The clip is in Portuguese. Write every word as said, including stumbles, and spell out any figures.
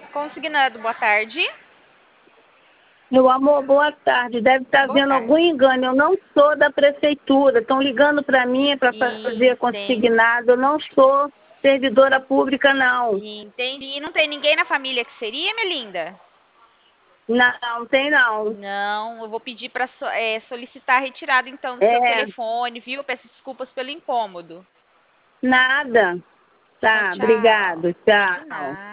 Consignado, boa tarde. Meu amor, boa tarde. Deve estar Boa havendo tarde. algum engano. Eu não sou da prefeitura. Estão ligando para mim para fazer Entendi. consignado. Eu não sou servidora pública, não. Entendi. E não tem ninguém na família que seria, minha linda? Não, não tem não. Não, eu vou pedir para é, solicitar a retirada, então, do seu É, telefone, viu? Peço desculpas pelo incômodo. nada. Tchau, Tá, tchau. obrigado. De Tchau. nada.